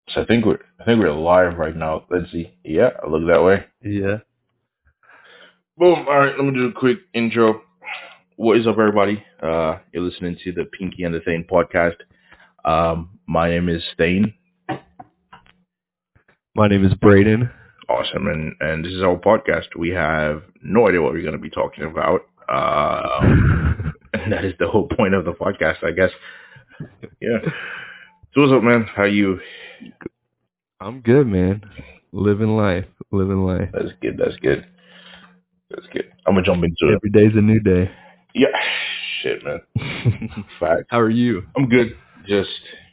So I think we're live right now. Let's see. Yeah, I look that way. Yeah. Boom. All right, let me do a quick intro. What is up, everybody? You're listening to the Pinky and the Thane podcast. My name is Thane. My name is Braden. Awesome, and this is our podcast. We have no idea what we're going to be talking about. And that is the whole point of the podcast, I guess. Yeah. So what's up, man? How you? I'm good, man. Living life. Living life. That's good. That's good. That's good. I'm gonna jump into it. Every day's a new day. Yeah. Shit, man. Facts. How are you? I'm good. Just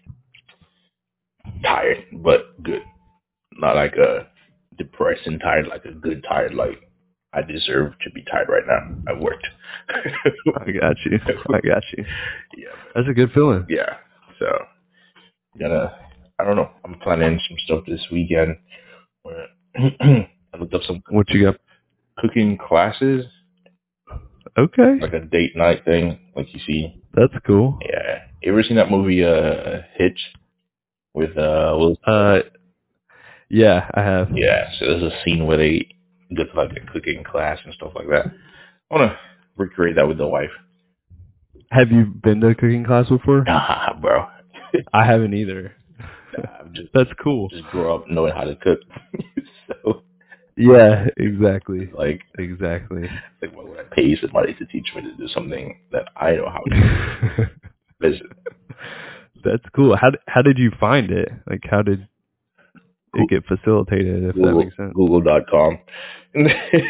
tired, but good. Not like a depressing tired, like a good tired. Like I deserve to be tired right now. I worked. I got you. I got you. Yeah, That's a good feeling. yeah. So gonna. I don't know. I'm planning some stuff this weekend. Where I looked up some What you got? cooking classes, Okay. like a date night thing, like you see. That's cool. Yeah. You ever seen that movie Hitch with Will? Yeah, I have. Yeah. So there's a scene where they go to like a cooking class and stuff like that. I wanna recreate that with the wife. Have you been to a cooking class before? Nah, bro. I haven't either. I've just That's cool. grew up knowing how to cook. So Yeah, exactly. like Exactly. why would I pay somebody to teach me to do something that I know how to do? That's cool. How did you find it? Like, how did it get facilitated, if that makes sense? Google.com. Is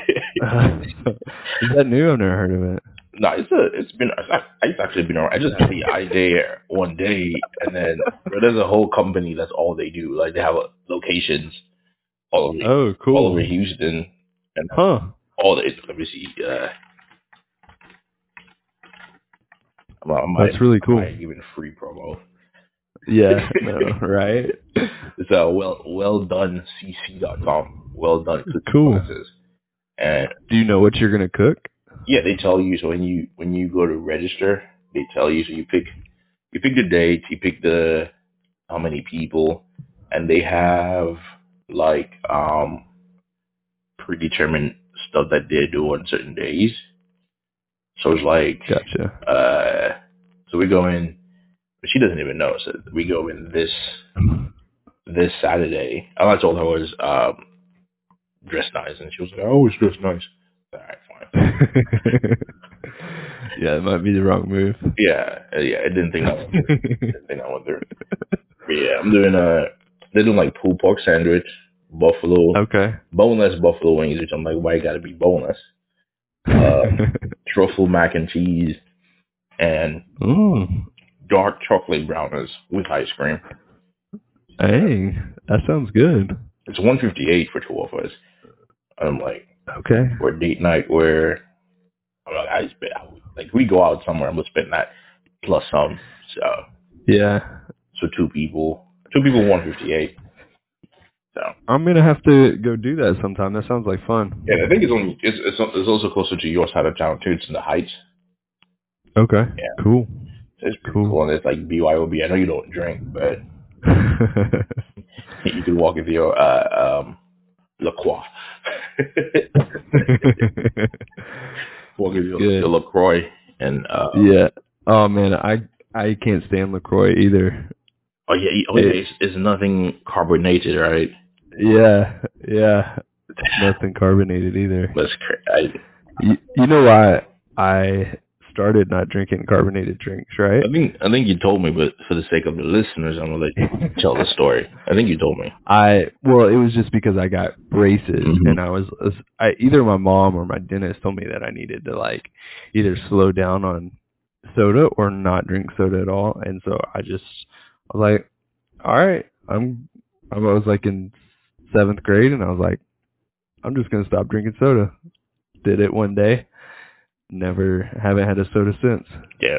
that new? I've never heard of it. No, it's actually been around. I just had the idea one day, and then there's a whole company that's all they do. Like they have locations all over, Oh, cool. all over Houston, and Huh. all the. Let me see. That's really cool. I might even free promo. Yeah. No. Right. It's welldonecc.com. Well done cooking Cool. classes. And Do you know what you're gonna cook? yeah, they tell you. So when you go to register, they tell you. So you pick the date, you pick the how many people, and they have like predetermined stuff that they do on certain days. So it's like Gotcha. so we go in, but she doesn't even know. So we go in this Saturday. All I told her was dress nice, and she was like, "I always dress nice." All right, fine. Yeah, it might be the wrong move. Yeah, I didn't think that one through. Didn't think that one through. But yeah, I'm doing they're doing like pulled pork sandwich, buffalo, Okay. boneless buffalo wings, which I'm like, why you gotta be boneless? Truffle mac and cheese, and dark chocolate brownies with ice cream. Hey, that sounds good. It's $158 for two of us. I'm like, Okay. for a date night where I'm like, like we go out somewhere, I'm gonna spend that plus some. So Yeah. so two people, 158. So I'm gonna have to go do that sometime. That sounds like fun. yeah, I think it's also closer to your side of town too. It's in the Heights. Okay. Yeah, Cool. it's pretty cool. And it's like BYOB. I know you don't drink, but you can walk into your LaCroix. Walk into your LaCroix and yeah. Oh man, I can't stand LaCroix either. Oh yeah, it's nothing carbonated, right? Yeah. Nothing carbonated either. That's crazy. You know why I started not drinking carbonated drinks, right? I think you told me, but for the sake of the listeners, I'm gonna let you tell the story. I think you told me. Well, it was just because I got braces, and either my mom or my dentist told me that I needed to like either slow down on soda or not drink soda at all, and so I was like, all right, I was like in 7th grade, and I was like, I'm just gonna stop drinking soda. Did it one day. Haven't had a soda since. Yeah.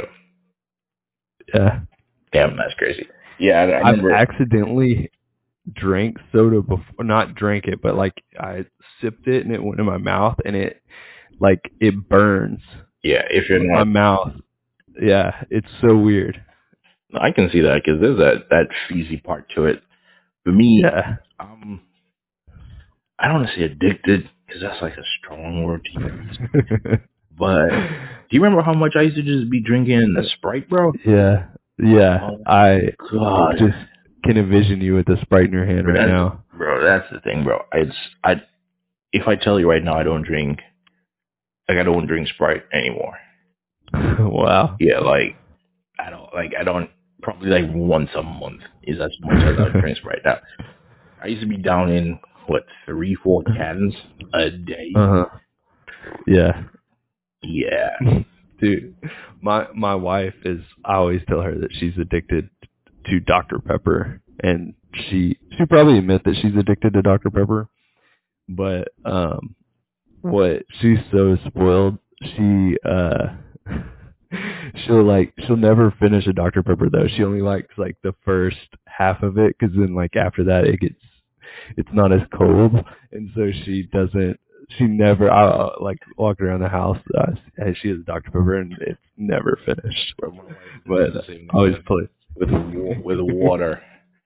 Damn, that's crazy. Yeah, I've accidentally drank soda before, not drank it, but like I sipped it and it went in my mouth and it burns. Yeah, if you're not my mouth. Yeah, it's so weird. I can see that because there's that fizzy part to it. For me, Yeah. I don't want to say addicted because that's like a strong word to use. But do you remember how much I used to just be drinking a Sprite, bro? Yeah. Yeah. Oh I God, just can envision you with a Sprite in your hand right now. bro. That's the thing, bro. If I tell you right now, I don't drink Sprite anymore. Wow. Yeah, like I don't probably like once a month is as much as I drink Sprite now. I used to be down in 3-4 cans a day. Yeah. Yeah. Dude, my wife is, I always tell her that she's addicted to Dr. Pepper, and she probably admit that she's addicted to Dr. Pepper, but what she's so spoiled, she'll never finish a Dr. Pepper though. She only likes like the first half of it, because then like after that it's not as cold, and so she never, like walk around the house and she has Dr. Pepper and it's never finished. Bro, my wife But does the same I always play with water.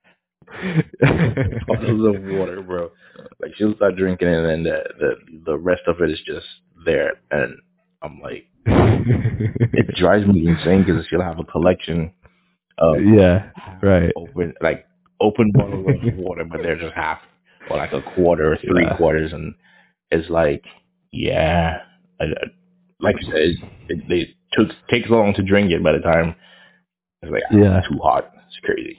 Bottles of water, bro. Like she'll start drinking it, and then the rest of it is just there, and I'm like, it drives me insane because she'll have a collection of right. open bottles of water, but they're just half or like a quarter or 3/4, and it's like, yeah, like you said, it takes long to drink it. By the time it's like it's too hot, it's crazy.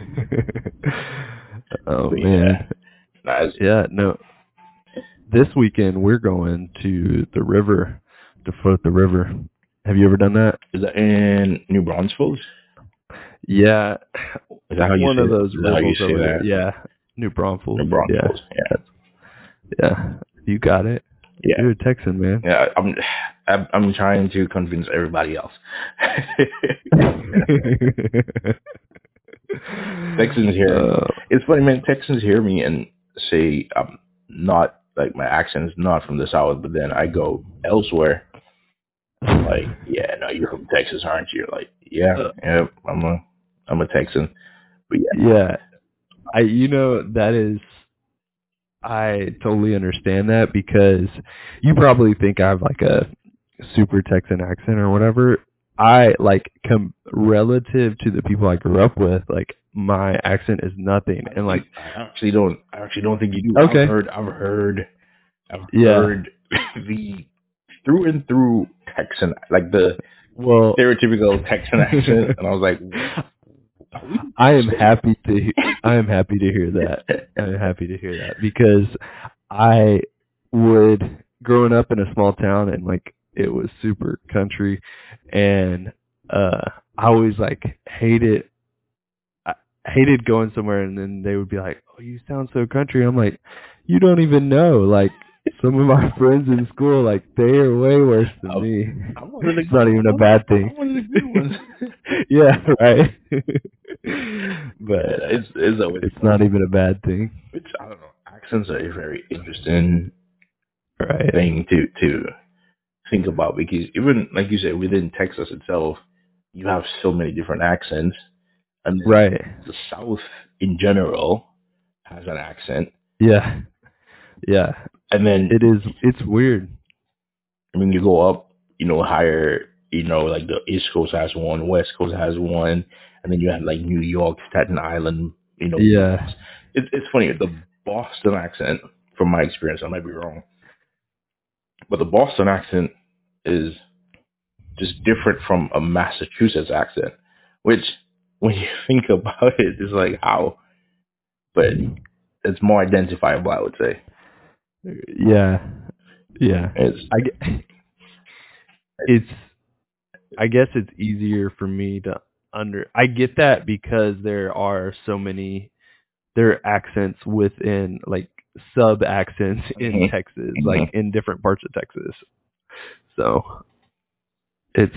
Oh But man. Yeah, no. This weekend we're going to the river to float the river. Have you ever done that? Is that in New Braunfels? Yeah. Is that how you one say of those that? rivers over there? Yeah. New Braunfels. New Braunfels. Yeah. You got it. Yeah. You're a Texan, man. Yeah. I'm trying to convince everybody else. Texans hear it's funny, man. Texans hear me and say I'm not, like, my accent is not from the South, but then I go elsewhere. I'm like, yeah, no, you're from Texas, aren't you? Like, yeah, I'm a Texan. But yeah, I totally understand that, because you probably think I have like a super Texan accent or whatever. I like relative to the people I grew up with, like my accent is nothing, and like I actually don't think you do. Okay. I've heard the through and through Texan, like the stereotypical Texan accent, and I was like, I am happy to hear that. I'm happy to hear that, because I would, growing up in a small town, and like it was super country, and I always like hated going somewhere, and then they would be like, "Oh, you sound so country." I'm like, "You don't even know, like some of my friends in school, like they are way worse than me. It's not even a bad thing." I'm one of the good ones. Yeah, right. But it's not even a bad thing. Which, I don't know. Accents are a very interesting thing to think about, because even like you said, within Texas itself, you have so many different accents, and the South in general has an accent. Yeah, and then it's weird. I mean, you go up, higher, like the East Coast has one, West Coast has one, and then you have like New York, Staten Island, Yeah. It's funny, the Boston accent, from my experience, I might be wrong, but the Boston accent is just different from a Massachusetts accent, which, when you think about it, is like, how? But it's more identifiable, I would say. Yeah. I guess it's easier for me to I get that, because there are accents within, like, sub accents in Texas, like in different parts of Texas. So it's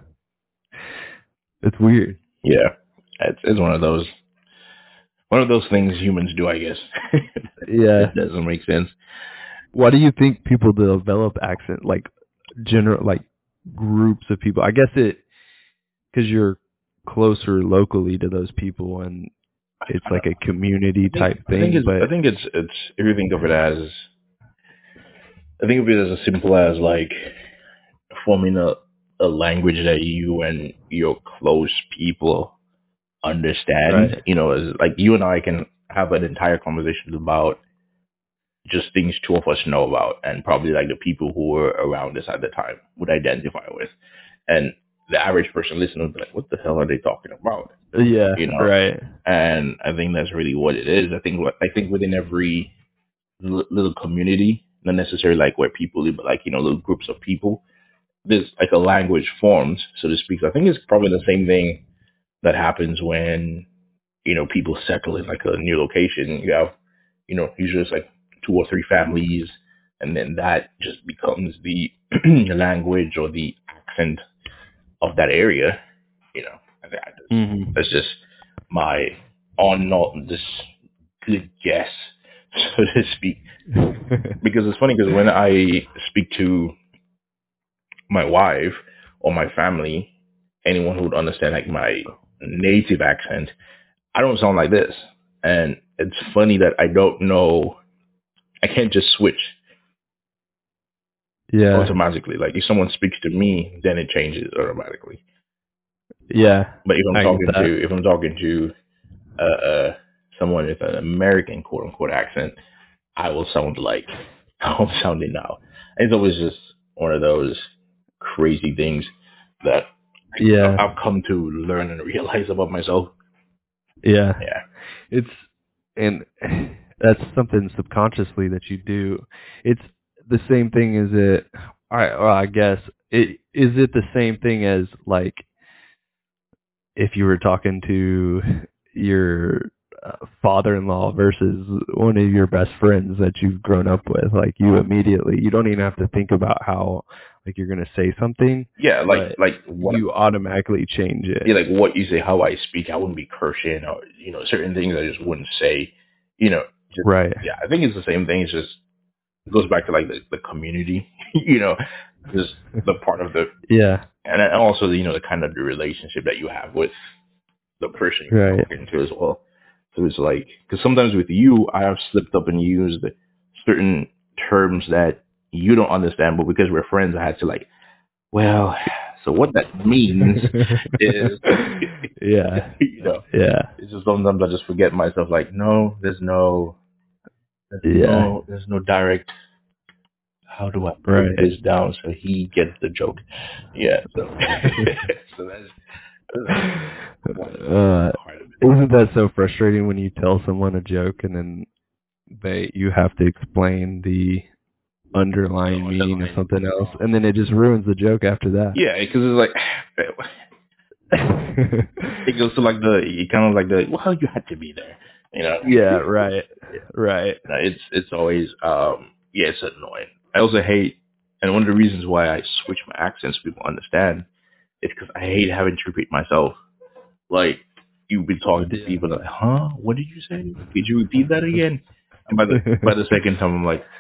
weird. Yeah, it's one of those things humans do, I guess. Yeah, it doesn't make sense. Why do you think people develop accent, like general, like groups of people? I guess because you're closer locally to those people, and it's like a community type I think thing. But I think it's if you think of it as, I think of it as simple as like forming a language that you and your close people understand. right, You know, as like you and I can have an entire conversation about just things two of us know about, and probably like the people who were around us at the time would identify with, and the average person listening would be like, "What the hell are they talking about?" yeah, You know, right, and I think that's really what it is. I think within every little community, not necessarily like where people live, but like little groups of people, there's like a language formed, so to speak. So I think it's probably the same thing that happens when people settle in like a new location. You have usually it's like two or three families, and then that just becomes the language or the accent of that area. You know, hmm that's just my on not this good guess, so to speak. Because it's funny because when I speak to my wife or my family, anyone who would understand like my native accent, I don't sound like this. And it's funny that I don't know, I can't just switch yeah, automatically. Like if someone speaks to me, then it changes automatically. yeah. But if I'm I get talking that. to someone with an American quote unquote accent, I will sound like how I'm sounding now. And it's always just one of those crazy things that Yeah, I've come to learn and realize about myself. yeah. Yeah. It's and that's something subconsciously that you do. It's the same thing as it. I guess is it the same thing as like if you were talking to your father-in-law versus one of your best friends that you've grown up with, like you don't even have to think about how like you're going to say something, Yeah, but like what you automatically change yeah, it. like what you say, how I speak, I wouldn't be cursing or certain things I just wouldn't say. You know, just, Right. yeah, I think it's the same thing. It's just it goes back to like the community, just the part of the Yeah. and then also the kind of the relationship that you have with the person you're Right. talking to as well. So it's like because sometimes with you, I have slipped up and used certain terms that you don't understand, but because we're friends, I had to like, well, so what that means is, Yeah. you know, Yeah. it's just sometimes I just forget myself. Like, no, Yeah. there's no direct. How do I break Right. this down so he gets the joke? Yeah. So, so that's one Uh, part of it. isn't that so frustrating when you tell someone a joke and then you have to explain the The underlying meaning of underlying. something else, and then it just ruins the joke after that. Yeah, because it's like it goes to like you kind of like well, you had to be there, you know. Yeah, right, right. No, it's always yeah, it's annoying. I also hate, and one of the reasons why I switch my accents so people understand is because I hate having to repeat myself. Like you've been talking to Yeah. people like, huh? What did you say? Could you repeat that again? And by the second time, I'm like,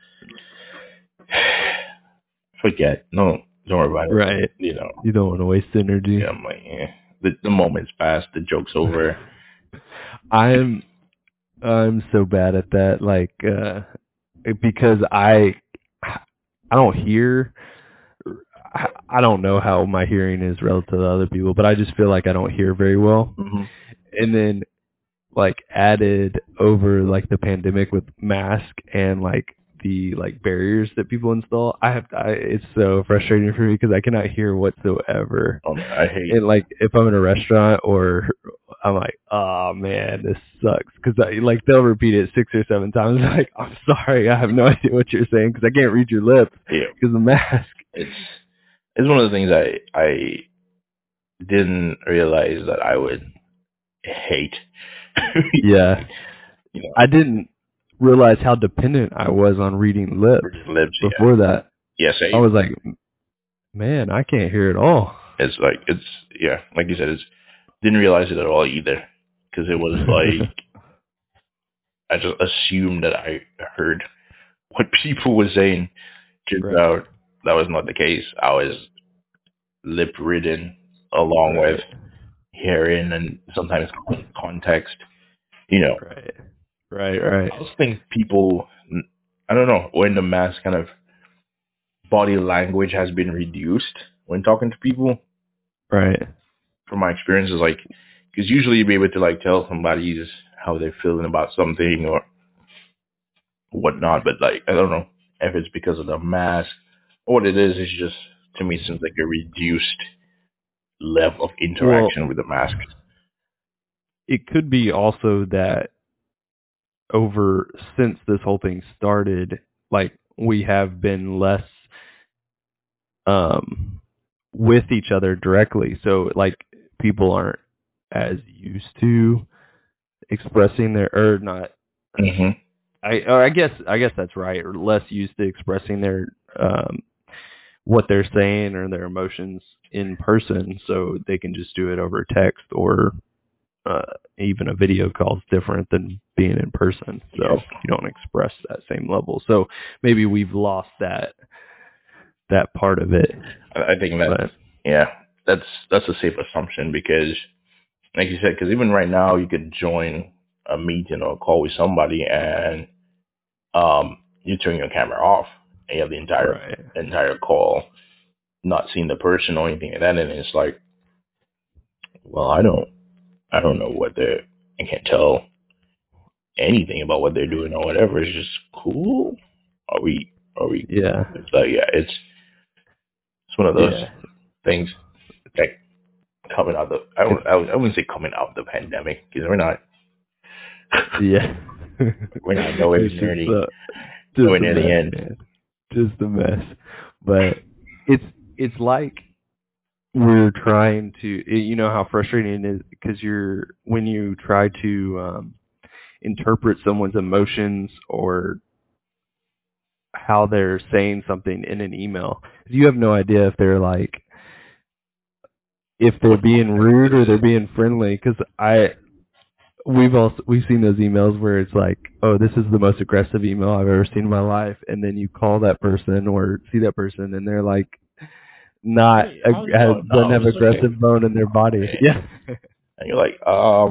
forget. No, don't worry about it. Right. You don't want to waste energy. Yeah, I'm like, yeah. The moment's passed. The joke's over. I'm so bad at that, like because I don't hear. I don't know how my hearing is relative to other people, but I just feel like I don't hear very well. Hmm. And then like added over like the pandemic with mask and like the like barriers that people install, it's so frustrating for me because I cannot hear whatsoever. I hate. And like if I'm in a restaurant or I'm like, oh man, this sucks because like they'll repeat it 6 or 7 times. Like, I'm sorry, I have no idea what you're saying because I can't read your lips Yeah, because of the mask. it's one of the things I didn't realize that I would hate. Yeah, You know, I didn't realize how dependent I was on reading lips lips. Yeah, before that. yeah. I Same. was like, man, I can't hear at all. It's like yeah, like you said, didn't realize it at all either because it was like I just assumed that I heard what people were saying. Turns Right. out that was not the case. I was lip ridden along with Right. hearing and sometimes context. You know, Right. I also think people, I don't know, when the mask kind of body language has been reduced when talking to people. Right. From my experiences, like, because usually you'd be able to like tell somebody's how they're feeling about something or whatnot, but like I don't know if it's because of the mask or what it is. It's just to me it seems like a reduced level of Well, interaction with the mask. it could be also that since this whole thing started, like we have been less with each other directly. So like people aren't as used to expressing their or not Hmm. I guess that's right, or less used to expressing their what they're saying or their emotions in person, so they can just do it over text or even a video call is different than being in person. So Yes, you don't express that same level. So maybe we've lost that part of it. I think that But yeah, that's a safe assumption because, like you said, because even right now you could join a meeting or a call with somebody and you turn your camera off and you have the right. entire call not seeing the person or anything like that, and it's like, well, I don't know what they're, I can't tell anything about what they're doing or whatever. It's just cool. Are we? Yeah. It's like, yeah, it's one of those Yeah. things that coming out the, It's I wouldn't say coming out of the pandemic because yeah. we're not nowhere It's near just a near the mess, end. man. Just a mess. But it's like we're trying to, you know how frustrating it is because when you try to interpret someone's emotions or how they're saying something in an email, you have no idea if they're like if they're What being rude or they're being friendly. Because we've seen those emails where it's like, oh, this is the most aggressive email I've ever seen in my life, and then you call that person or see that person and they're like not hey, how's it going? doesn't No, have it's okay. aggressive bone in their body. Yeah. And you're like,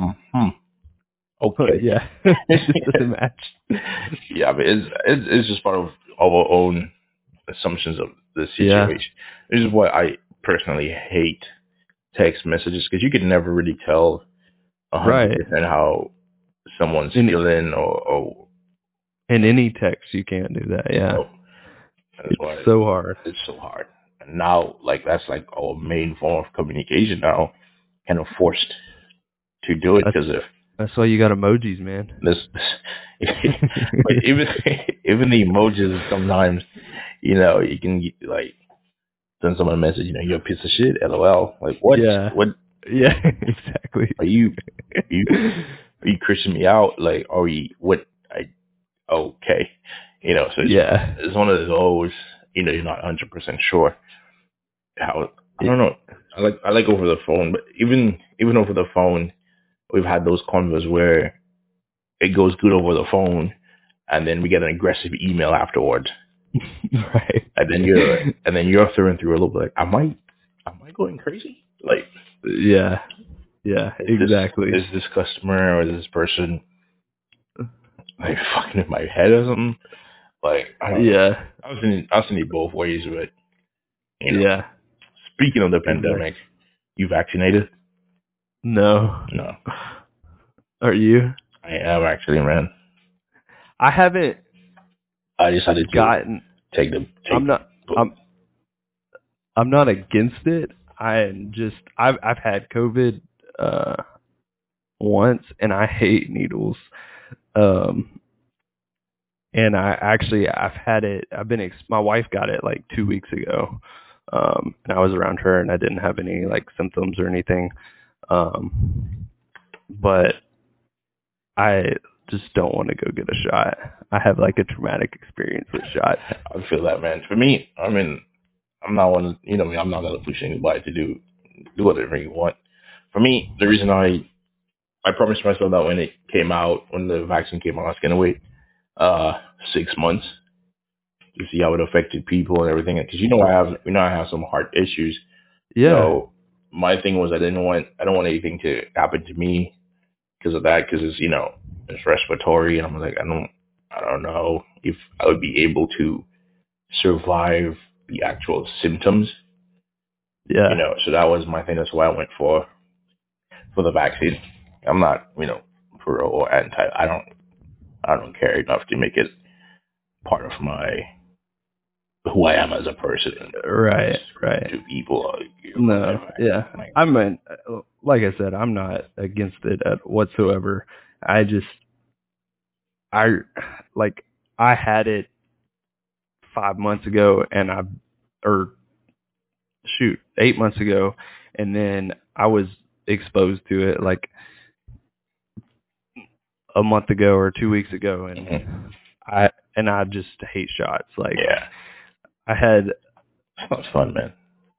okay. Yeah. It just doesn't match. Yeah, but it's just part of our own assumptions of the Yeah. situation. This is why I personally hate text messages because you can never really tell Right. 100% how someone's In feeling or in any text you can't do that. Yeah. no. That's It's why so hard. it's so hard. And now, like that's like our main form of communication now, kind of forced to do it That's because of that's why you got emojis, man. this. But even the emojis sometimes, you can like send someone a message, you're a piece of shit, lol. Like what? Yeah. What Yeah, exactly. are you? Are you? Are you cursing me out? Like, are we? What? Okay. So Yeah. it's one of those. You're not 100% sure how. I It, don't know. I like over the phone, but even over the phone, we've had those convos where it goes good over the phone, and then we get an aggressive email afterwards, right. and then you're throwing through a little bit like, am I going crazy? Like, Yeah. Yeah, exactly. is this customer or is this person like fucking in my head or something? Like, I don't know. Yeah. I've seen it both ways, but Yeah. speaking of the Exactly. pandemic, you vaccinated? No. No, Are you? I am actually, man. I haven't I decided to gotten take I'm the not I'm not against it. I've had COVID once and I hate needles. Um and I've had it. My wife got it like 2 weeks ago. And I was around her and I didn't have any like symptoms or anything. But I just don't want to go get a shot. I have like a traumatic experience with shots. I feel that, man. For me, I mean, I'm not one. I'm not gonna push anybody to do whatever you want. For me, the reason I promised myself that when it came out, when the vaccine came out, I was gonna wait 6 months to see how it affected people and everything. Because I have some heart issues. Yeah. So my thing was I don't want anything to happen to me because of that. Because it's it's respiratory, and I'm like, I don't know if I would be able to survive the actual symptoms. Yeah. So that was my thing. That's why I went for the vaccine. I'm not, pro or anti. I don't care enough to make it part of my who I am as a person. Right. To people, No. Yeah. I mean, like I said, I'm not against it whatsoever. I had it 5 months ago, and 8 months ago, and then I was exposed to it like a month ago or 2 weeks ago, and I just hate shots. Like, I had. Sounds fun, man.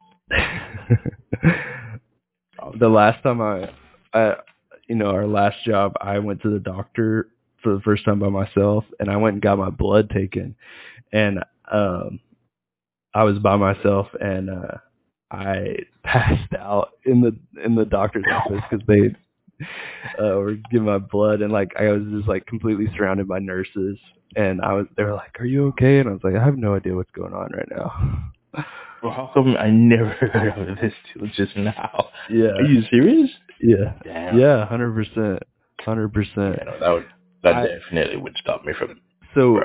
The last time our last job, I went to the doctor for the first time by myself, and I went and got my blood taken, and I was by myself, and I passed out in the doctor's office because they were giving my blood, and like I was just like completely surrounded by nurses, and they were like, "Are you okay?" And I was like, "I have no idea what's going on right now." Well, how come I never heard of this till just now? Yeah. Are you serious? Yeah. Damn. Yeah, 100%. 100%. Yeah, that definitely would stop me from. So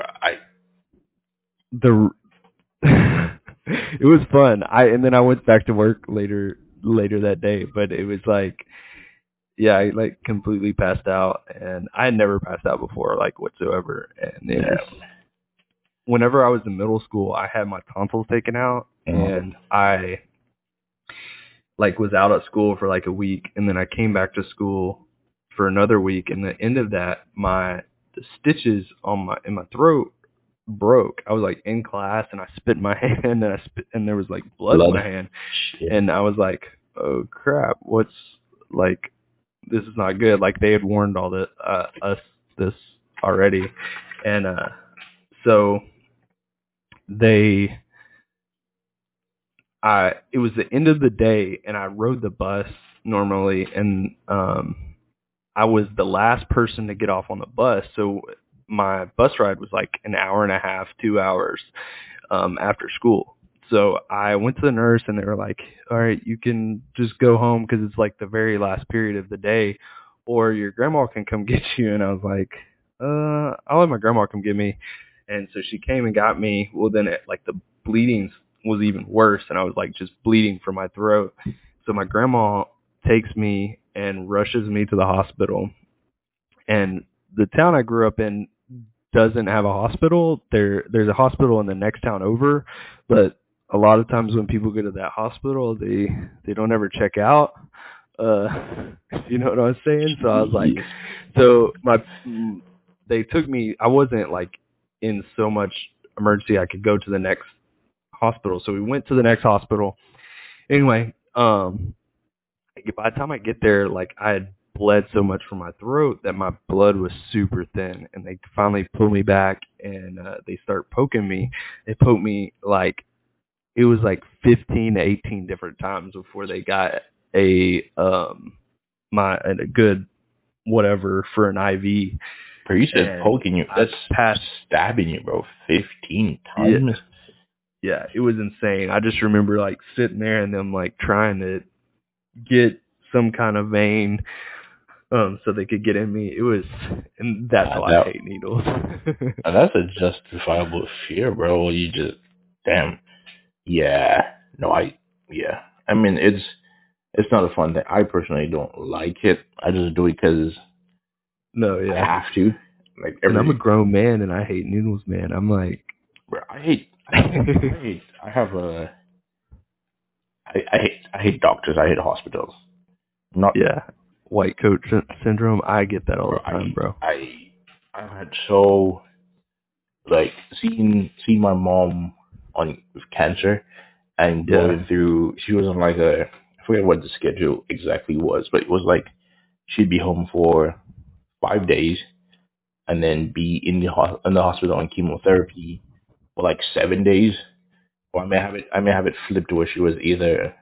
it was fun. And then I went back to work later that day, but it was like, yeah, I like completely passed out, and I had never passed out before, like whatsoever. And it was, whenever I was in middle school, I had my tonsils taken out, and I like was out at school for like a week, and then I came back to school for another week, and the end of that, the stitches in my throat broke. I was like in class, and I spit in my hand, and there was like blood in my hand. Shit. And I was like, oh crap, what's like, this is not good. Like, they had warned all us this already, and so it was the end of the day, and I rode the bus normally, and I was the last person to get off on the bus, so my bus ride was like an hour and a half, 2 hours after school. So I went to the nurse, and they were like, all right, you can just go home because it's like the very last period of the day, or your grandma can come get you. And I was like, I'll let my grandma come get me. And so she came and got me. Well, then the bleeding was even worse, and I was like just bleeding from my throat. So my grandma takes me and rushes me to the hospital. And the town I grew up in doesn't have a hospital. There's a hospital in the next town over, but a lot of times when people go to that hospital, they don't ever check out. You know what I'm saying? So I was like, they took me. I wasn't like in so much emergency I could go to the next hospital. So we went to the next hospital. Anyway, by the time I get there, like I had bled so much from my throat that my blood was super thin, and they finally pull me back, and they start poking me. They poked me like it was like 15 to 18 different times before they got a good whatever for an IV. But you said poking you. That's past stabbing you, bro. 15 times. Yeah, it was insane. I just remember like sitting there and them like trying to get some kind of vein so they could get in me. It was, and that's why I hate needles. That's a justifiable fear, bro. You just, damn. Yeah. No, I mean, it's not a fun thing. I personally don't like it. I just do it because I have to. Like, and I'm a grown man, and I hate needles, man. I'm like, bro, I hate doctors. I hate hospitals. White coat syndrome. I get that all the time, bro. I've had so like seen my mom with cancer and going through. She was on like I forget what the schedule exactly was, but it was like she'd be home for 5 days and then be in the hospital on chemotherapy for like 7 days. Or I may have it flipped where she was either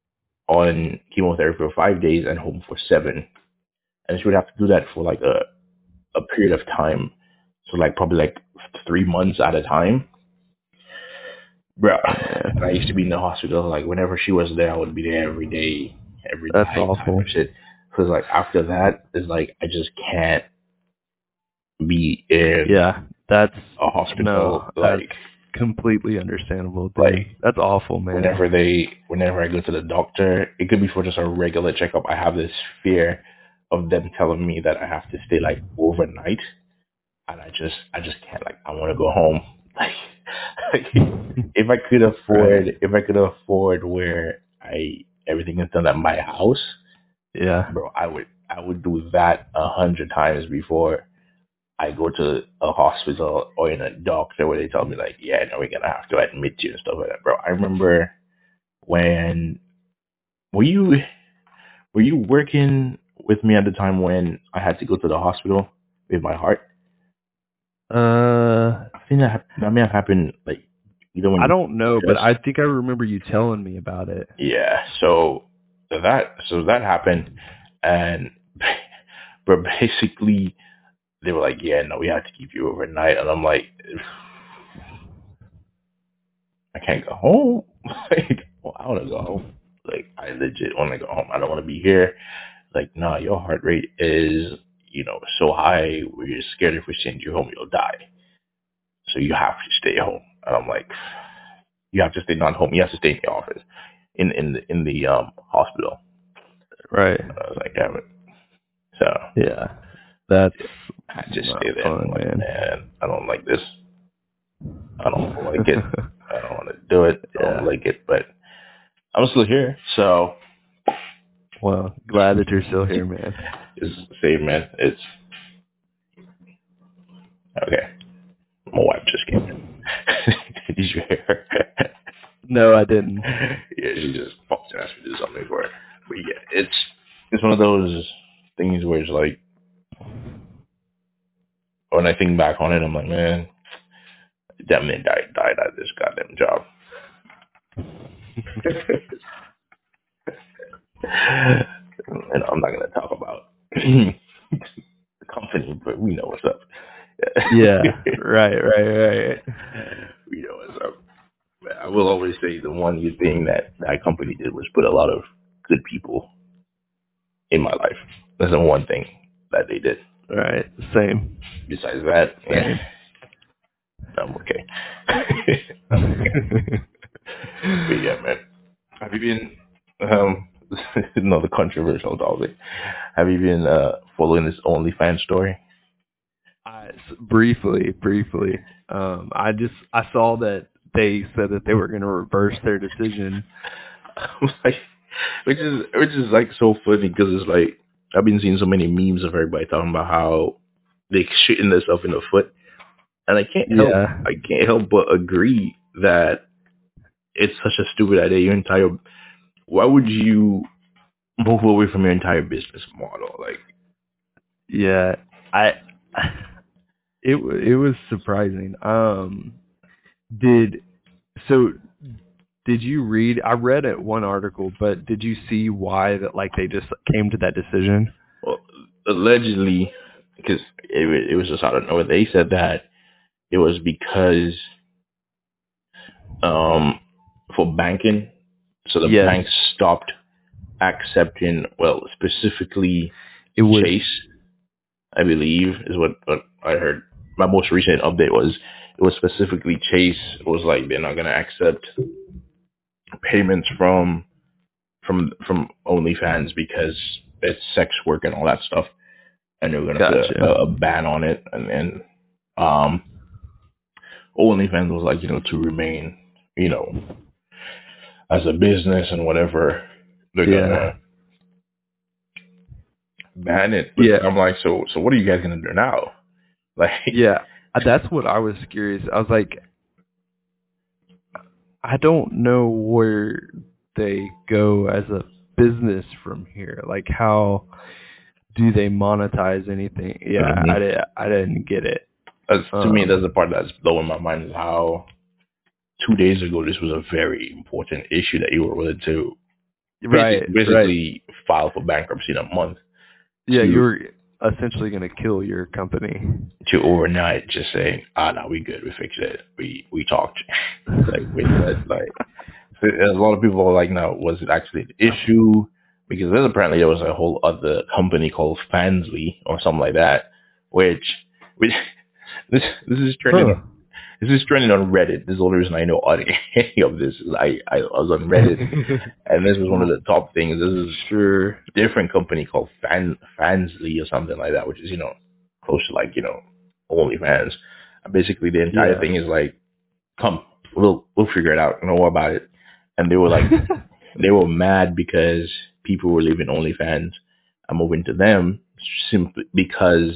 on chemotherapy for 5 days and home for 7, and she would have to do that for like a period of time. So like probably like 3 months at a time. Bro, and I used to be in the hospital. Like whenever she was there, I would be there every day, every That's night, type awful. of shit. Because like after that, it's like I just can't be in Yeah, that's a hospital. that's Like completely understandable, dude. like That's awful, man. whenever I go to the doctor, it could be for just a regular checkup. I have this fear of them telling me that I have to stay like overnight, and I just can't. Like I want to go home. Like if I could afford, Right. if I could afford where everything is done at my house, Yeah. bro, I would do that 100 times before I go to a hospital or in a doctor where they tell me like, yeah, no, we're gonna have to admit you and stuff like that, bro. I remember when were you were you working with me at the time when I had to go to the hospital with my heart? I think that may have happened like either when I you don't know, but just I think I remember you telling me about it. yeah. So that happened, and but basically they were like, yeah, no, we have to keep you overnight, and I'm like, I can't go home. Like, well, I want to go home. Like, I legit want to go home. I don't want to be here. Like, nah, your heart rate is, so high. We're scared if we send you home, you'll die. So you have to stay home. And I'm like, you have to stay not home. You have to stay in the office, in the hospital. Right. I was like, damn it. So Yeah. That's I just not stay there. And I'm fun, like, man. man, I don't like this. I don't like it. I don't want to do it. I don't Yeah. like it. But I'm still here. So Well, glad that you're still here, man. it's the same, man. It's okay. My wife just came in. Did you hear her? No, I didn't. Yeah, she just popped and asked me to do something for her. But yeah, it's one of those things where it's like, when I think back on it, I'm like, man, that man died at this goddamn job. And I'm not gonna talk about the company, but we know what's up. Yeah. Right. We know what's up. But I will always say the one good thing that company did was put a lot of good people in my life. That's the one thing that they did. Right. Same. Besides that, Same. yeah, I'm okay. I'm okay. But yeah, man. Have you been another controversial topic? Have you been following this OnlyFans story? Briefly. I saw that they said that they were going to reverse their decision. Like, which is like so funny because it's like I've been seeing so many memes of everybody talking about how they shooting themselves in the foot, and I can't help but agree that it's such a stupid idea. Why would you move away from your entire business model? Like, Yeah, it was surprising. Did did you read? I read it one article, but did you see why that like they just came to that decision? well, allegedly, because it was just out of nowhere. They said that it was because for banking, so the Yes, banks stopped accepting. Well, specifically it was. Chase, I believe, is what I heard. My most recent update was it was specifically Chase. It was like they're not gonna accept payments from OnlyFans because it's sex work and all that stuff, and they're gonna put Gotcha. a ban on it. And then um, OnlyFans was like, to remain, as a business and whatever, they're Yeah. gonna ban it. But Yeah. I'm like, so what are you guys gonna do now? Like, Yeah. That's what I was curious. I was like, I don't know where they go as a business from here. Like, how do they monetize anything? Yeah, mhm. I didn't get it. To me, that's the part that's blowing my mind is how 2 days ago this was a very important issue that you were willing to Right. basically file for bankruptcy in a month. Yeah, To essentially going to kill your company. To overnight just say, no, we good, we fixed it, we talked. Like, wait, like, a lot of people are like, no, was it actually an issue? Because then apparently there was a whole other company called Fansly or something like that, which this is trending. Huh. This is trending on Reddit. This is the only reason I know any of this. I was on Reddit, and this was one of the top things. This is Sure. different company called Fansly or something like that, which is close to like OnlyFans. Basically, the entire thing is like, come, we'll figure it out. Don't worry about it. And they were like, they were mad because people were leaving OnlyFans and moving to them simply because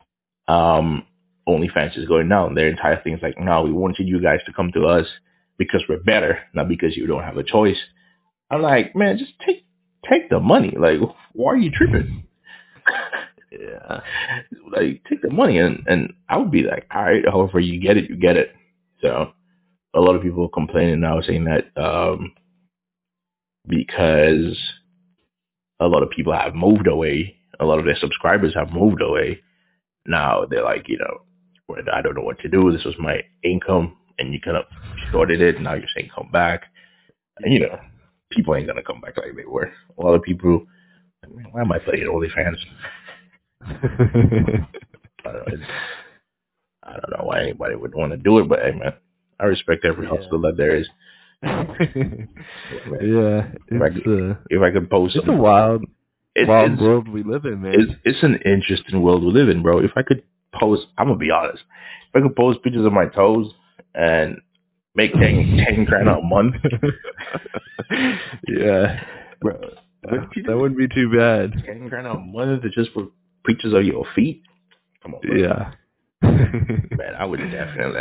OnlyFans is going down. Their entire thing is like, no, we wanted you guys to come to us because we're better, not because you don't have a choice. I'm like, man, just take the money. Like, why are you tripping? Yeah. Like, take the money, and I would be like, all right, however you get it, you get it. So a lot of people are complaining now, saying that because a lot of people have moved away, a lot of their subscribers have moved away. Now they're like, well, I don't know what to do. This was my income, and you kind of shorted it. Now you're saying come back, and people ain't gonna come back like they were. A lot of people, like, man, why am I playing OnlyFans? I don't know why anybody would want to do it, but hey, man, I respect every hustle that there is. Yeah, if I could post, it's a wild world we live in, man. It's an interesting world we live in, bro. If I could post, I'm gonna be honest. If I could post pictures of my toes and make 10 grand a month, yeah, bro, that wouldn't be too bad. 10 grand a month just for pictures of your feet. Come on, bro. Yeah. Man, I would definitely.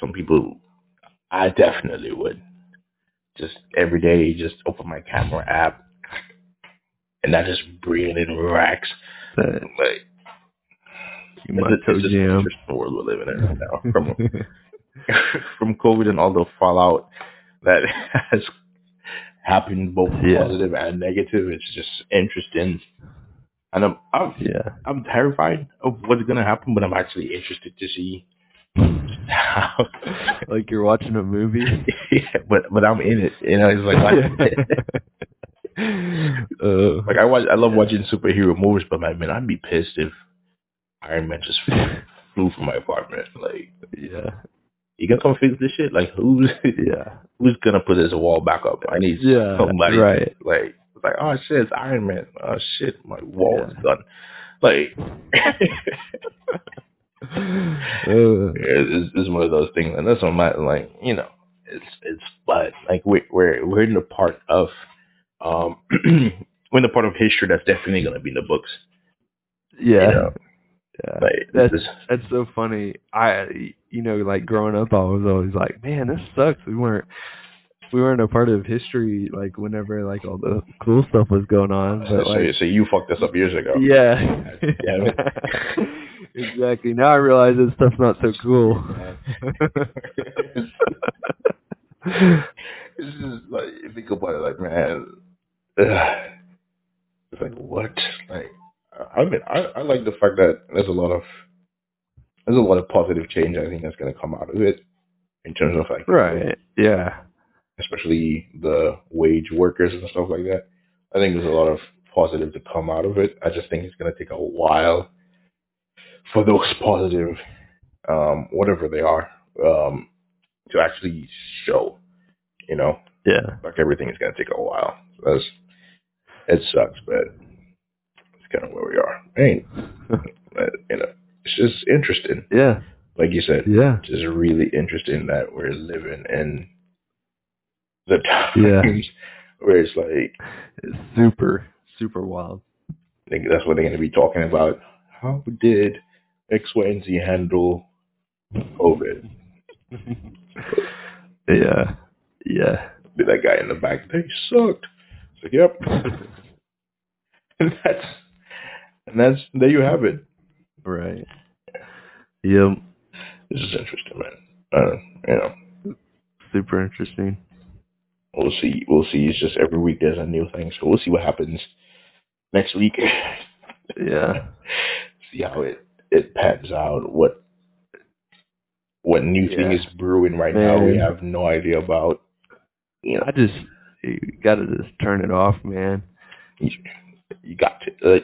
I definitely would. Just every day, just open my camera app, and I just bring in racks. Like, it's just an interesting world we're living in right now. From COVID and all the fallout that has happened, both positive and negative, it's just interesting. And I'm terrified of what's gonna happen, but I'm actually interested to see how. Like you're watching a movie. Yeah, but I'm in it. It's like like I love watching superhero movies, but man, I'd be pissed if Iron Man just flew from my apartment. Like, you gonna come fix this shit? Like, who's gonna put this wall back up? I need somebody. Right. Like, it's like, oh shit, it's Iron Man. Oh shit, my wall is done. Like, it's one of those things, and that's what like, it's but like we're in the part of we're in the part of history that's definitely gonna be in the books. Yeah. Yeah, like, that's so funny. Like growing up, I was always like, man, this sucks. We weren't a part of history, like whenever like all the cool stuff was going on. But so you fucked this up years ago. Yeah. Exactly. Now I realize this stuff's not so cool. It's just like, you think about it, like, man, it's like, what? Like, I like the fact that there's a lot of positive change. I think that's going to come out of it in terms of like, right, yeah, especially the wage workers and stuff like that. I think there's a lot of positive to come out of it. I just think it's going to take a while for those positive, whatever they are, to actually show. Yeah, like everything is going to take a while. So it sucks, but it's kind of where we are. It's just interesting. Yeah, like you said. Yeah, just really interesting that we're living in the times where it's like it's super, super wild. I think that's what they're going to be talking about. How did X, Y, and Z handle COVID? Yeah. Be that guy in the back. They sucked. It's like, yep. and that's there you have it. Right. Yep. This is interesting, man. Super interesting. We'll see. It's just every week there's a new thing, so we'll see what happens next week. Yeah. see how it pans out. What new thing is brewing right now? We have no idea about. You gotta just turn it off, man. You got to.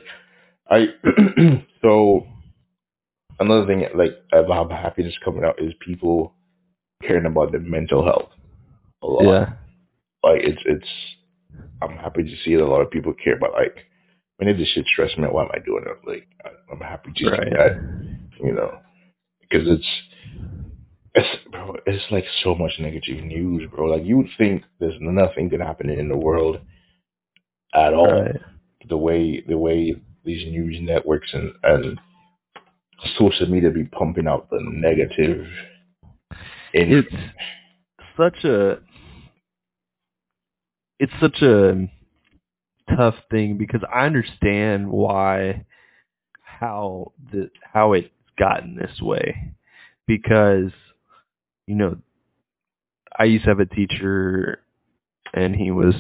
So another thing, like about happiness coming out is people caring about their mental health a lot. Yeah. Like it's. I'm happy to see that a lot of people care about like. When did this shit stress me out? Why am I doing it? Like I'm happy to see that. Because it's like so much negative news, bro. Like you would think there's nothing good happening in the world at all. Right. The way these news networks and social media be pumping out the negative. It's such a tough thing because I understand how it's gotten this way, because I used to have a teacher, and he was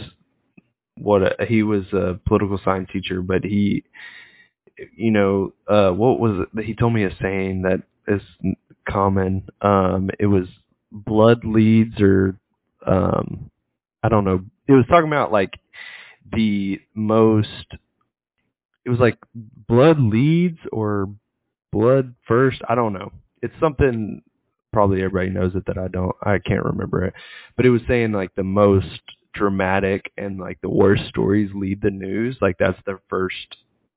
a political science teacher, but he what was it? He told me a saying that is common. It was blood leads, or I don't know. It was talking about like the most. It was like blood leads or blood first. I don't know. It's something probably everybody knows it that I can't remember it. But it was saying like the most dramatic and like the worst stories lead the news. Like that's their first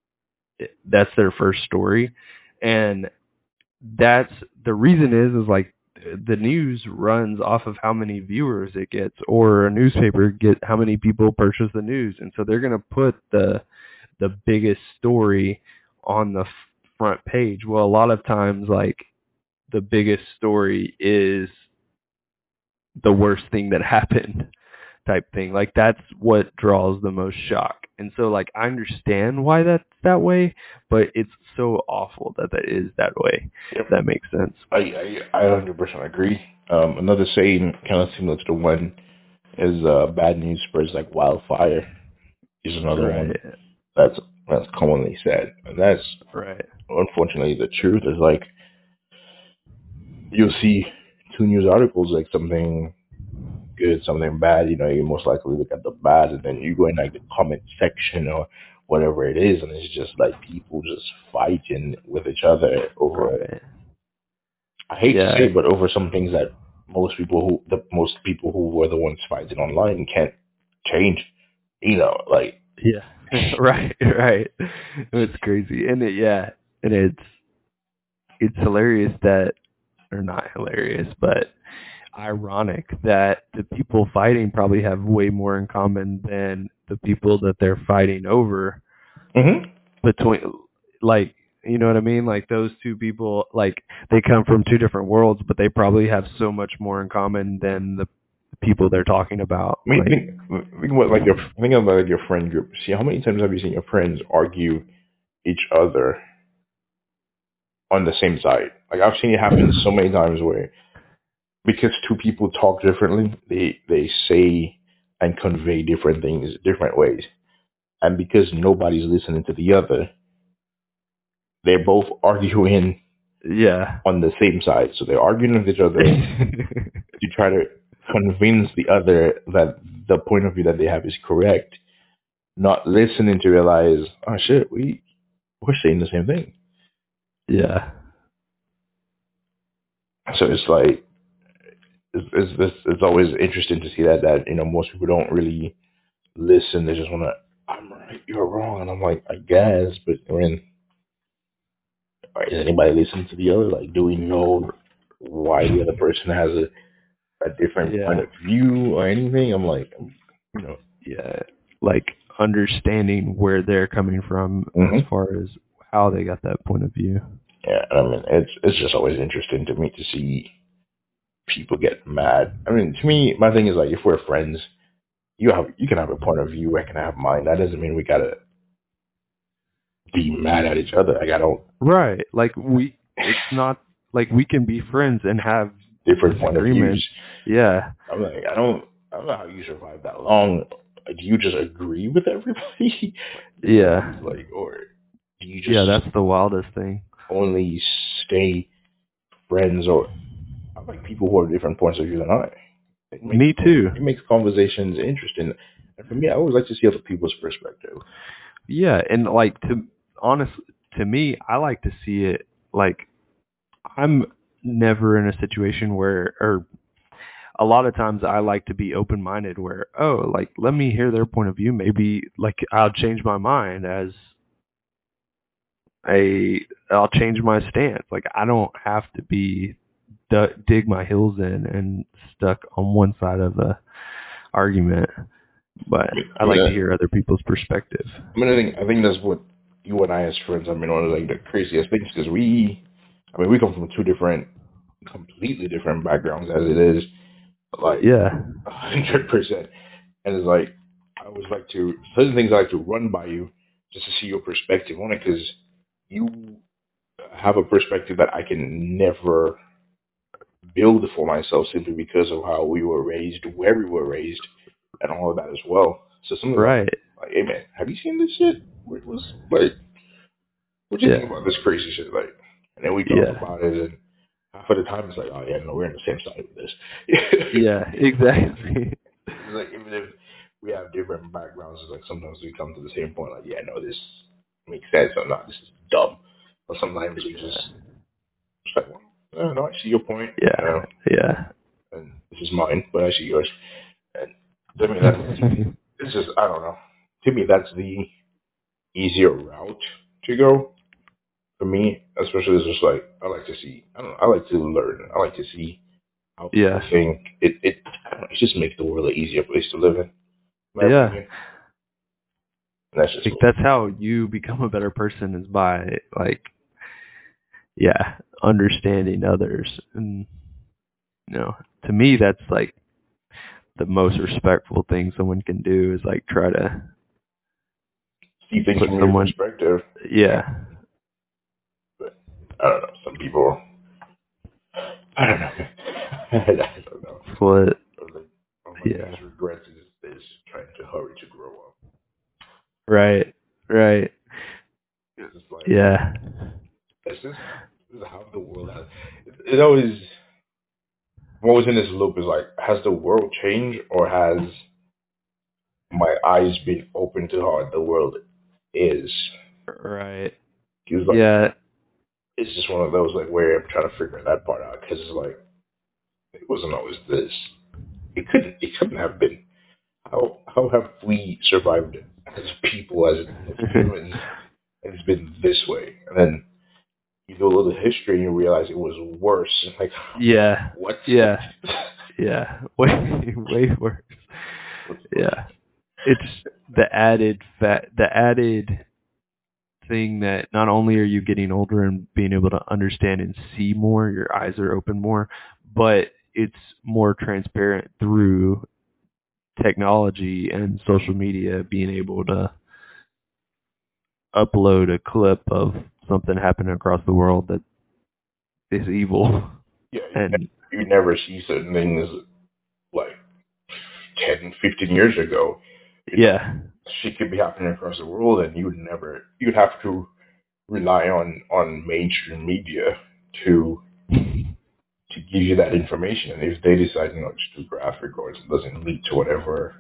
story. And that's the reason is like the news runs off of how many viewers it gets, or a newspaper get how many people purchase the news. And so they're going to put the biggest story on the front page. Well, a lot of times like the biggest story is the worst thing that happened type thing. Like that's what draws the most shock. And so like I understand why that's that way, but it's so awful that is that way. If that makes sense. I 100% agree. Another saying kind of similar to the one is bad news spreads like wildfire is another one that's commonly said. And that's unfortunately the truth. Is like you'll see 2 news articles, like something good, something bad, you most likely look at the bad, and then you go in like the comment section or whatever it is, and it's just like people just fighting with each other over. I hate to say, but over some things that most people who were the ones fighting online can't change. Like right. It's crazy, and it's hilarious that, or not hilarious, but ironic that the people fighting probably have way more in common than the people that they're fighting over. Mm-hmm. Between, like, you know what I mean? Like those two people, like they come from two different worlds, but they probably have so much more in common than the people they're talking about. Think about your friend group. See, how many times have you seen your friends argue each other on the same side? Like I've seen it happen so many times where, because two people talk differently, they say and convey different things different ways. And because nobody's listening to the other, they're both arguing on the same side. So they're arguing with each other to try to convince the other that the point of view that they have is correct, not listening to realize, oh shit, we're saying the same thing. Yeah. So it's like, it's always interesting to see that most people don't really listen. They just want to, I'm right, you're wrong, and I'm like, I guess, but I mean, is anybody listening to the other? Like, do we know why the other person has a different point of view or anything? I'm like, like understanding where they're coming from as far as how they got that point of view. Yeah, I mean, it's just always interesting to me to see people get mad. I mean, to me, my thing is like, if we're friends, you can have a point of view, I can have mine. That doesn't mean we gotta be mad at each other. Like I don't. Right. Like it's not like we can be friends and have different point of views. Yeah. I'm like, I don't know how you survive that long. Do you just agree with everybody? Yeah. Like, or you just Yeah, that's the wildest thing. only stay friends, or I like people who have different points of view than I. Me too. It makes conversations interesting. And for me, I always like to see other people's perspective. Yeah, and like to me, I like to see it like I'm never in a situation where, or a lot of times I like to be open-minded where, oh, like let me hear their point of view. Maybe like I'll change my mind I'll change my stance. Like I don't have to be dig my heels in and stuck on one side of the argument. But I like to hear other people's perspective. I think that's what you and I as friends, one of like the craziest things, because we come from two completely different backgrounds as it is, like Yeah. 100%. And it's like I always like to certain things I like to run by you just to see your perspective on it, because you have a perspective that I can never build for myself simply because of how we were raised, where we were raised, and all of that as well. So something Right. like, hey man, have you seen this shit? What was like, what do you think about this crazy shit? Like, and then we talk about it, and half of the time it's like, oh yeah, no, we're on the same side with this. Yeah, exactly. It's like even if we have different backgrounds, it's like sometimes we come to the same point. Like, yeah, no, this makes sense, or not, this is dumb. But sometimes we just like, well, no, I see your point. Yeah. Yeah. And this is mine, but I see yours. And to me, it's just, I don't know. To me, that's the easier route to go. For me, especially, it's just like, I like to see, I don't know, I like to learn. I like to see how people think. It just makes the world an easier place to live in. My opinion. And that's just that's how you become a better person, is by like, understanding others. And to me, that's like the most respectful thing someone can do, is like try to see things from your perspective. Yeah. But I don't know. Some people, I don't know. I don't know. What? My biggest regret is trying to hurry to grow up. Right. It's just like, this is how the world has. It always, what was in this loop is like, has the world changed, or has my eyes been open to how the world is? Right. Like, it's just one of those like where I'm trying to figure that part out, because it's like it wasn't always this. It couldn't have been. How have we survived as people, as humans, and it's been this way? And then you do a little history and you realize it was worse. Like, what? Way worse. Yeah. It's the added thing that not only are you getting older and being able to understand and see more, your eyes are open more, but it's more transparent through technology and social media, being able to upload a clip of something happening across the world that is evil. Yeah, and you never see certain things like 10, 15 years ago. Shit could be happening across the world, and you'd have to rely on mainstream media to give you that information. And if they decide it's too graphic, or it doesn't lead to whatever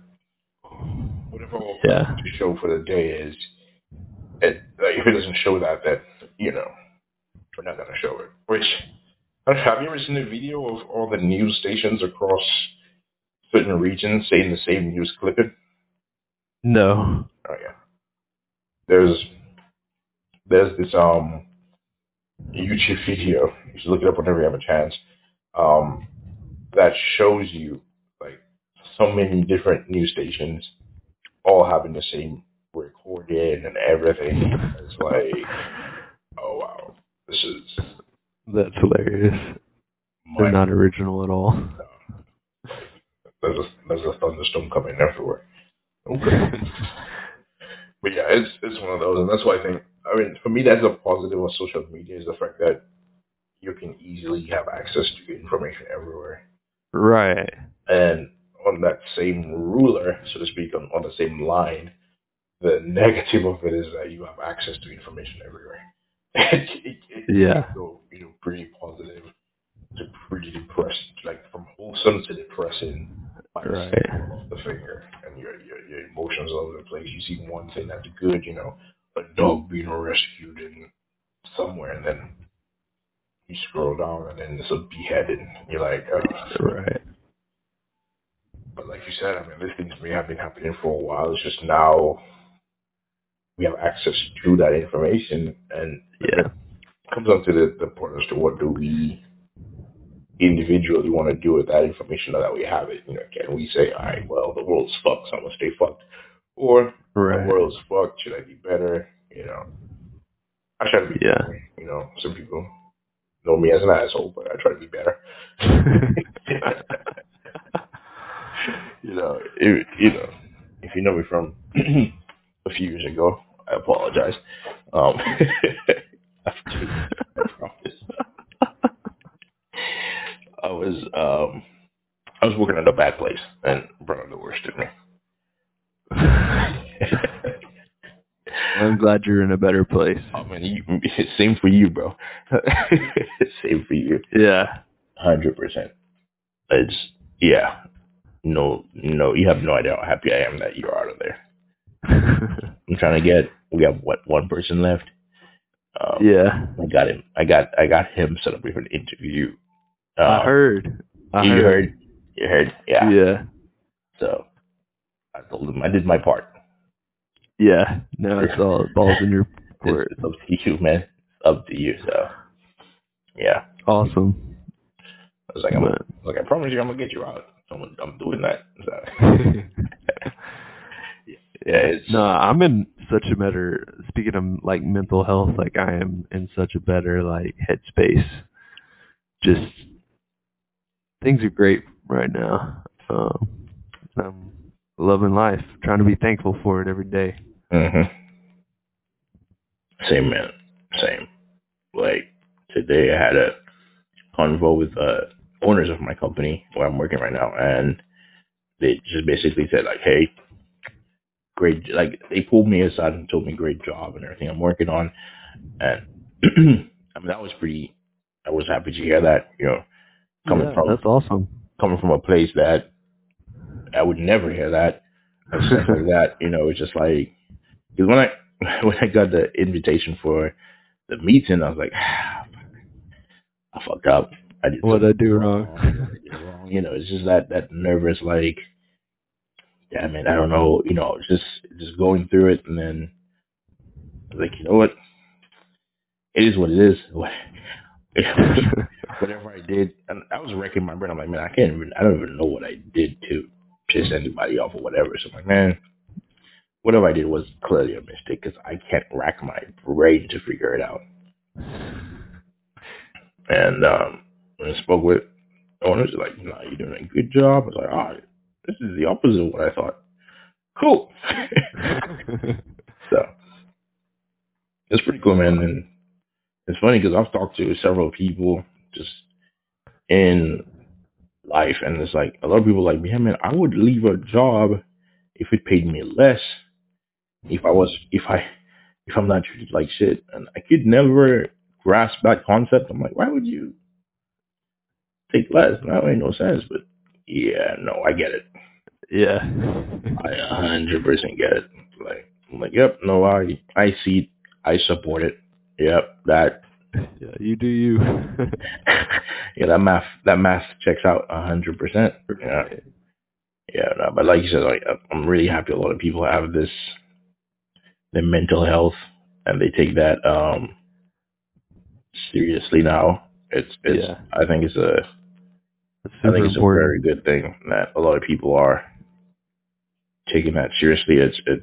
to show for the day is, if it doesn't show that, then we're not gonna show it. Which, have you ever seen a video of all the news stations across certain regions saying the same news clipping? No. Oh yeah. There's this YouTube video. You should look it up whenever you have a chance. That shows you like so many different news stations all having the same recording and everything. It's like, oh wow, that's hilarious. They're not original at all. No. There's a thunderstorm coming everywhere. Okay. But yeah, it's one of those, and that's why I think, for me, that's a positive of social media, is the fact that you can easily have access to information everywhere. Right. And on that same ruler, so to speak, on the same line, The negative of it is that you have access to information everywhere. It Yeah. can go, pretty positive to pretty depressed, like from wholesome to depressing by the Right. snap of the finger, and your emotions all over the place. You see one thing that's good, a dog being rescued in somewhere, and then you scroll down, and then it's a beheaded. You're like, Right. but like you said, I mean, these things may have been happening for a while. It's just now we have access to that information, and Yeah. it comes down to the point as to what do we individually want to do with that information now that we have it. Can we say, all right, well, the world's fucked, so I'm gonna stay fucked, or the Right. world's fucked, should I be better? I try to be Yeah. better. Some people know me as an asshole, but I try to be better. If you know me from a few years ago, I apologize. Um, I promise. I was I was working at a bad place, and bro, the worst of me. I'm glad you're in a better place. Oh man, same for you, bro. Same for you. Yeah. 100%. It's yeah. No, you have no idea how happy I am that you're out of there. I'm trying to get. We have one person left. Yeah. I got him. I got him set up for an interview. I heard. You heard? You heard? Yeah. Yeah. So I told him I did my part. Yeah. Now it's all balls in your court. It's up to you, man. It's up to you. So yeah. Awesome. I was like, I promise you, I'm gonna get you out. I'm doing that. So. Yeah, it's No, I'm in such a better. Speaking of like mental health, like I am in such a better like headspace. Just things are great right now. I'm loving life, trying to be thankful for it every day. same, man. Same. Like today, I had a convo with owners of my company where I'm working right now, and they just basically said like, "Hey, great!" Like they pulled me aside and told me great job and everything I'm working on, and I mean that was pretty. I was happy to hear that. Coming Yeah, from that's awesome. a place that I would never hear that or stuff like that. It's just like because when I when I got the invitation for the meeting, I was like, I fucked up. I did What'd I something do wrong. wrong? I did wrong. It's just that nervous, like, damn it, I don't know. It's just going through it, and then I was like, you know what? It is what it is. Whatever I did, and I was wrecking my brain. I'm like, man, I don't even know what I did to piss anybody off or whatever. So I'm like, man, whatever I did was clearly a mistake because I can't rack my brain to figure it out. And when I spoke with owners, they're like, no, you're doing a good job. I was like, oh, this is the opposite of what I thought. Cool. So it's pretty cool, man. And it's funny because I've talked to several people just in life, and it's like a lot of people are like, yeah, man, I would leave a job if it paid me less. If I'm not treated like shit, and I could never grasp that concept. I'm like, why would you take less? That made no sense. But yeah, no, I get it. Yeah. I 100% get it. I'm like, yep, no, I see it. I support it. Yep, that. Yeah, you do you. Yeah, that math checks out 100%. Yeah, yeah, no, but like you said, like I'm really happy a lot of people have this their mental health and they take that seriously now. Yeah. I think it's It's I super think it's a very important. good thing that a lot of people are taking that seriously.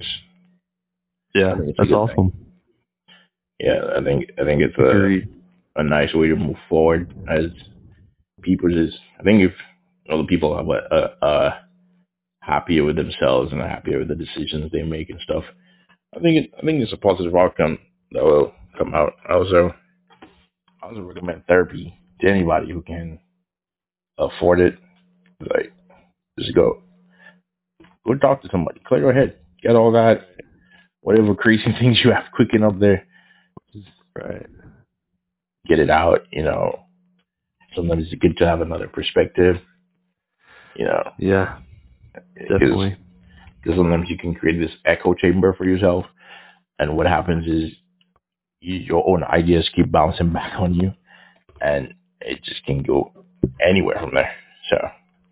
I Yeah, think it's a that's good thing. awesome. Yeah, I think it's Agreed. a nice way to move forward as people just. I think if the people are happier with themselves and are happier with the decisions they make and stuff, I think it's a positive outcome that will come out. I also recommend therapy to anybody who can afford it. Like, just go talk to somebody, clear your head, get all that whatever crazy things you have cooking up there, just Right. get it out. Sometimes it's good to have another perspective. Yeah, definitely. Because sometimes you can create this echo chamber for yourself, and what happens is your own ideas keep bouncing back on you, and it just can go anywhere from there. So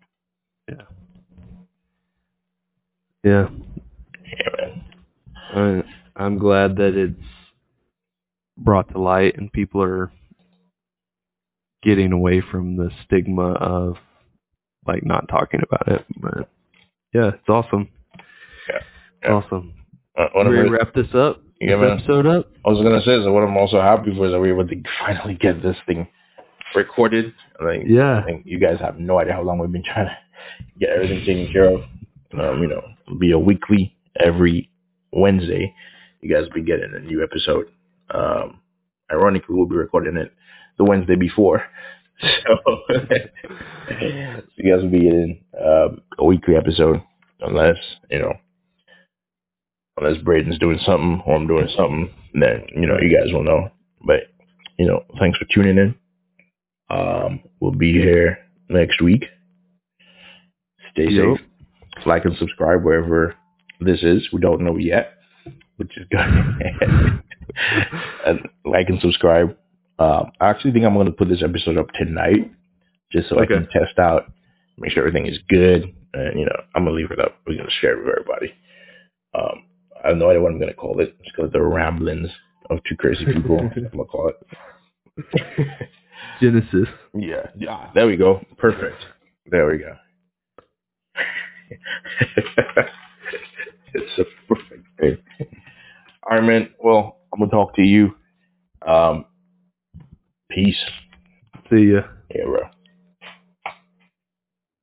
Yeah. yeah, man. I'm glad that it's brought to light and people are getting away from the stigma of like not talking about it. But yeah, it's awesome. Yeah. Awesome. What Ready I'm to wrap this up? Yeah, this man. episode up? I was gonna say, so what I'm also happy for is that we were able to finally get this thing recorded. I think you guys have no idea how long we've been trying to get everything taken care of. Be a weekly every Wednesday. You guys will be getting a new episode. Ironically, we'll be recording it the Wednesday before. So you guys will be getting a weekly episode, unless Braden's doing something or I'm doing something, then you guys will know. But thanks for tuning in. We'll be here next week. Stay safe. Like and subscribe wherever this is. We don't know yet, which is good. And like and subscribe. I actually think I'm going to put this episode up tonight, just so I can test out, make sure everything is good. And I'm gonna leave it up. We're gonna share it with everybody. I have no idea what I'm gonna call it. It's called the ramblings of two crazy people. I'm gonna call it Genesis. Yeah. There we go. Perfect. There we go. It's a perfect thing. All right, man. Well, I'm gonna talk to you. Peace. See ya.